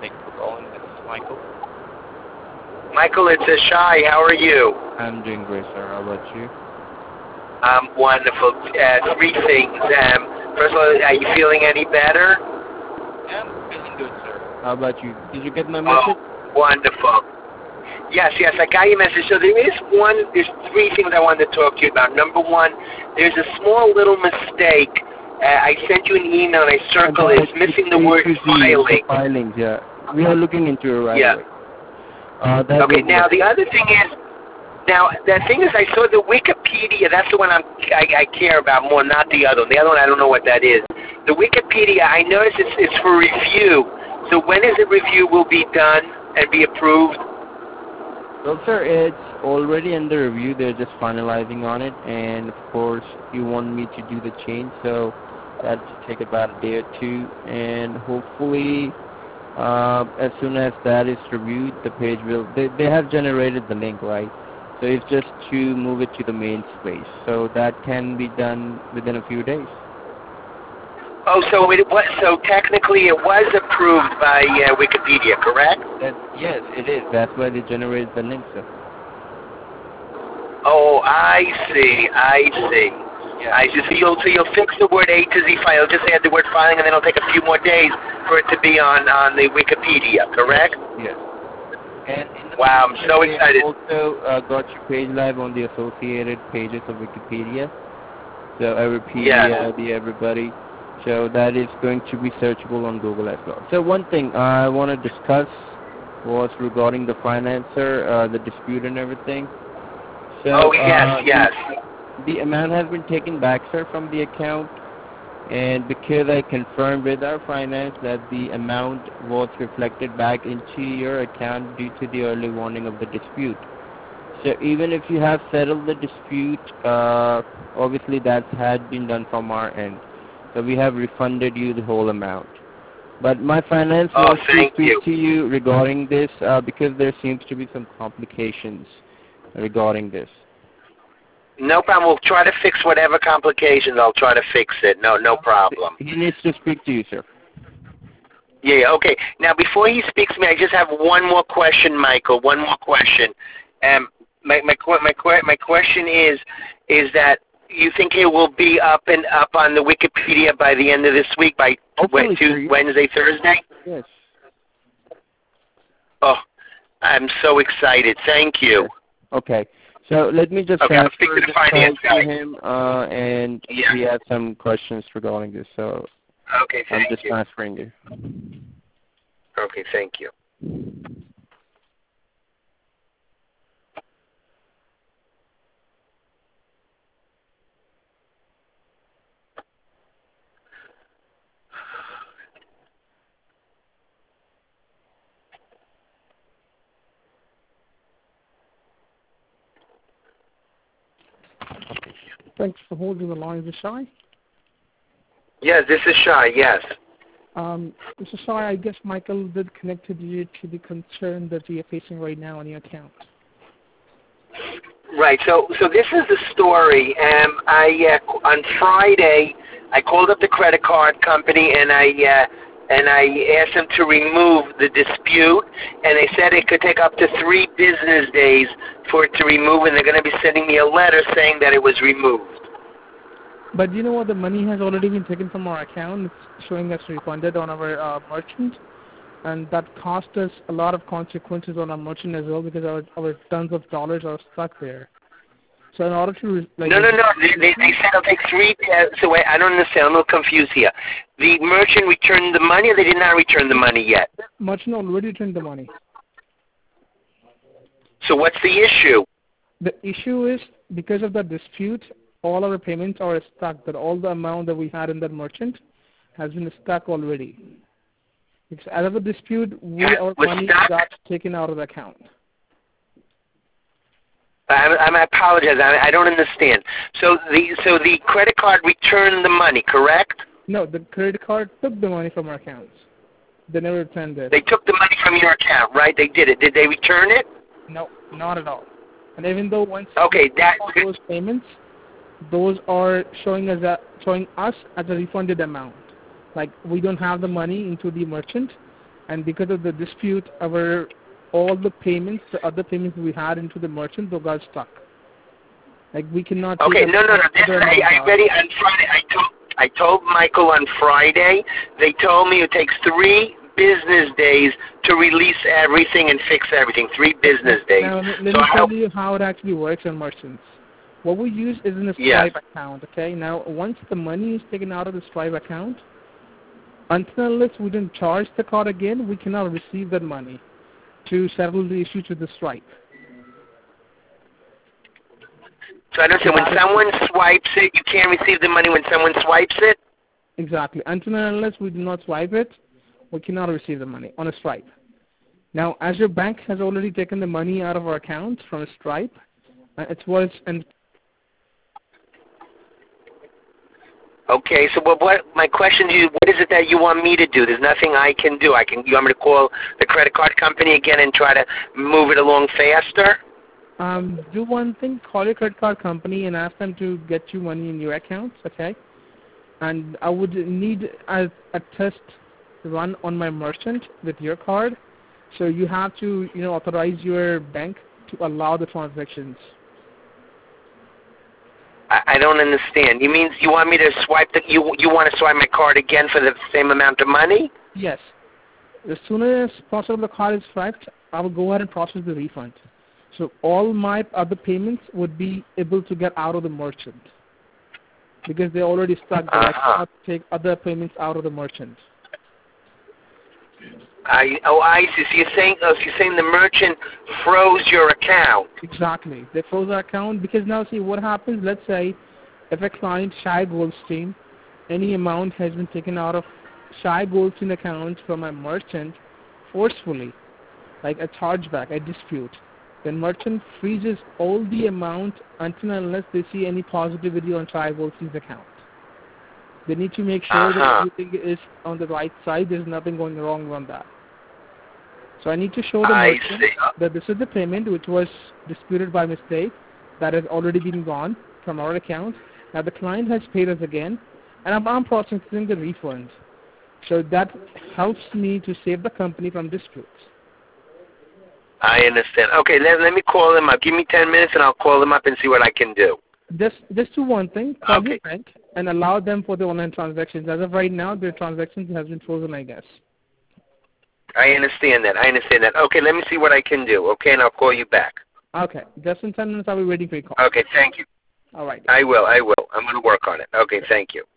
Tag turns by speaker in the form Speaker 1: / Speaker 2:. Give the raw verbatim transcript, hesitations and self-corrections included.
Speaker 1: Thank you for calling. This is Michael.
Speaker 2: Michael, it's Ashai. How are you?
Speaker 1: I'm doing great, sir. How about you?
Speaker 2: Um, wonderful. Uh, three things. Um, first of all, are you feeling any better?
Speaker 1: I'm feeling good, sir. How about you? Did you get my
Speaker 2: Oh,
Speaker 1: message?
Speaker 2: wonderful. Yes, yes, I got your message. So there is one, there's three things I wanted to talk to you about. Number one, there's a small little mistake. Uh, I sent you an email and I circled it. It's missing the word filing.
Speaker 1: Filings, yeah. We are looking into it right
Speaker 2: Yeah.
Speaker 1: away. Uh, that
Speaker 2: Okay,
Speaker 1: will
Speaker 2: now
Speaker 1: work.
Speaker 2: the other thing is, now the thing is, I saw the Wikipedia. That's the one I'm, I, I care about more, not the other one. The other one, I don't know what that is. The Wikipedia, I noticed it's, it's for review. So when is the review will be done and be approved?
Speaker 1: Well, sir, it's already under review. They're just finalizing on it, and of course, you want me to do the change, so that'll take about a day or two, and hopefully, uh, as soon as that is reviewed, the page will. They they have generated the link, right? So it's just to move it to the main space. So that can be done within a few days.
Speaker 2: Oh, so it was, so technically it was approved by uh, Wikipedia, correct?
Speaker 1: That, yes, it is. That's why they generated the link, sir.
Speaker 2: Oh, I see, I see.
Speaker 1: Yeah.
Speaker 2: I see. So you'll, so you'll fix the word A to Z file, just add the word filing, and then it'll take a few more days for it to be on, on the Wikipedia, correct?
Speaker 1: Yes. And in the
Speaker 2: Wow, I'm so
Speaker 1: we
Speaker 2: excited.
Speaker 1: also uh, got your page live on the associated pages of Wikipedia. So Everpedia,
Speaker 2: Yes.
Speaker 1: the Everybody. So that is going to be searchable on Google as well. So one thing I want to discuss was regarding the financer, uh, the dispute and everything. So,
Speaker 2: Oh, yes,
Speaker 1: uh,
Speaker 2: yes.
Speaker 1: The, the amount has been taken back, sir, from the account. And because I confirmed with our finance that the amount was reflected back into your account due to the early warning of the dispute. So even if you have settled the dispute, uh, obviously that had been done from our end. So we have refunded you the whole amount. But my finance
Speaker 2: Oh,
Speaker 1: wants to
Speaker 2: thank
Speaker 1: speak
Speaker 2: you.
Speaker 1: to you regarding this uh, because there seems to be some complications regarding this.
Speaker 2: No problem. We'll try to fix whatever complications. I'll try to fix it. No, no problem.
Speaker 1: He needs to speak to you, sir.
Speaker 2: Yeah, yeah, okay. Now, before he speaks to me, I just have one more question, Michael. One more question. Um, my my que- my que- my question is, is that you think it will be up and up on the Wikipedia by the end of this week, by
Speaker 1: Hopefully,
Speaker 2: Tuesday,
Speaker 1: sir, yes.
Speaker 2: Wednesday, Thursday?
Speaker 1: Yes.
Speaker 2: Oh, I'm so excited. Thank you.
Speaker 1: Yes. Okay. So let me just
Speaker 2: Okay, I'll speak
Speaker 1: transfer
Speaker 2: to the
Speaker 1: this call
Speaker 2: finance guy.
Speaker 1: to him, uh, and
Speaker 2: Yeah.
Speaker 1: he has some questions regarding this. So
Speaker 2: Okay,
Speaker 1: I'm
Speaker 2: thank
Speaker 1: just
Speaker 2: you.
Speaker 1: transferring you.
Speaker 2: Okay, thank you.
Speaker 3: Thanks for holding the line, Vishai.
Speaker 2: Yes, this is Shai, yes.
Speaker 3: Um, Mister Shai, I guess Michael did connect with you to the concern that you're facing right now on your account.
Speaker 2: Right. So, so this is the story. Um, I uh, on Friday, I called up the credit card company and I uh, and I asked them to remove the dispute. And they said it could take up to three business days for it to remove, and they're going to be sending me a letter saying that it was removed.
Speaker 3: But you know what? The money has already been taken from our account. It's showing us refunded on our uh, merchant, and that cost us a lot of consequences on our merchant as well because our our tons of dollars are stuck there. So in order to like
Speaker 2: no, no, no. They, they, they said it'll take three. Uh, so wait, I don't understand. I'm a little confused here. The merchant returned the money, or they did not return the money yet?
Speaker 3: merchant already returned the money.
Speaker 2: So what's the issue?
Speaker 3: The issue is because of the dispute, all our payments are stuck. That all the amount that we had in that merchant has been stuck already. Because out of a dispute, we our
Speaker 2: Was
Speaker 3: money
Speaker 2: stuck?
Speaker 3: got taken out of the account.
Speaker 2: I, I apologize. I, I don't understand. So the so the credit card returned the money, correct?
Speaker 3: No, the credit card took the money from our accounts. They never returned it.
Speaker 2: They took the money from your account, right? They did it. Did they return it?
Speaker 3: No, not at all. And even though once
Speaker 2: Okay, that
Speaker 3: those payments, those are showing us a, showing us as a refunded amount. Like we don't have the money into the merchant, and because of the dispute, our all the payments, the other payments we had into the merchant, those got stuck. Like we cannot.
Speaker 2: Okay,
Speaker 3: take
Speaker 2: no, no, no. This, I, I already on Friday. I told I told Michael on Friday. They told me it takes three business days to release everything and fix everything. Three business days.
Speaker 3: Now let, let
Speaker 2: so
Speaker 3: me tell
Speaker 2: I,
Speaker 3: you how it actually works on merchants. What we use is in a
Speaker 2: yes.
Speaker 3: Stripe account. Okay. Now once the money is taken out of the Stripe account, until unless we don't charge the card again, we cannot receive that money to settle the issue to the Stripe.
Speaker 2: So I understand when someone swipes it, you can't receive the money when someone swipes it?
Speaker 3: Exactly. Until and unless we do not swipe it, we cannot receive the money on a Stripe. Now, as your bank has already taken the money out of our account from a Stripe, uh, it was and
Speaker 2: Okay, so what, what my question to you, what is it that you want me to do? There's nothing I can do. I can you want me to call the credit card company again and try to move it along faster?
Speaker 3: Um, do one thing, call your credit card company and ask them to get you money in your accounts, okay? And I would need a, a test run on my merchant with your card. So you have to, you know, authorize your bank to allow the transactions.
Speaker 2: I, I don't understand. You mean you want me to swipe the, you, you want to swipe my card again for the same amount of money?
Speaker 3: Yes. As soon as possible the card is swiped, I will go ahead and process the refund. So all my other payments would be able to get out of the merchant because they're already stuck there.
Speaker 2: Uh-huh.
Speaker 3: I cannot take other payments out of the merchant.
Speaker 2: I oh I see. So you're saying oh, so you're saying the merchant froze your account?
Speaker 3: Exactly. They froze our account because now see what happens. Let's say if a client Shai Goldstein, any amount has been taken out of Shai Goldstein account from a merchant forcefully, like a chargeback, a dispute. The merchant freezes all the amount until and unless they see any positivity on Shai Goldstein's account. They need to make sure
Speaker 2: uh-huh.
Speaker 3: that everything is on the right side. There's nothing going wrong on that. So I need to show the
Speaker 2: I
Speaker 3: merchant
Speaker 2: see.
Speaker 3: that this is the payment which was disputed by mistake that has already been gone from our account. Now the client has paid us again, and I'm, I'm processing the refund. So that helps me to save the company from disputes.
Speaker 2: I understand. Okay, let, let me call them up. Give me ten minutes and I'll call them up and see what I can do.
Speaker 3: Just just do one thing. Call
Speaker 2: Okay.
Speaker 3: your bank and allow them for the online transactions. As of right now, their transactions has been frozen, I guess.
Speaker 2: I understand that. I understand that. Okay, let me see what I can do, okay, and I'll call you back.
Speaker 3: Okay. Just in ten minutes, I'll be waiting for your call.
Speaker 2: Okay, thank you.
Speaker 3: All right.
Speaker 2: I will, I will. I'm going to work on it. Okay, thank you.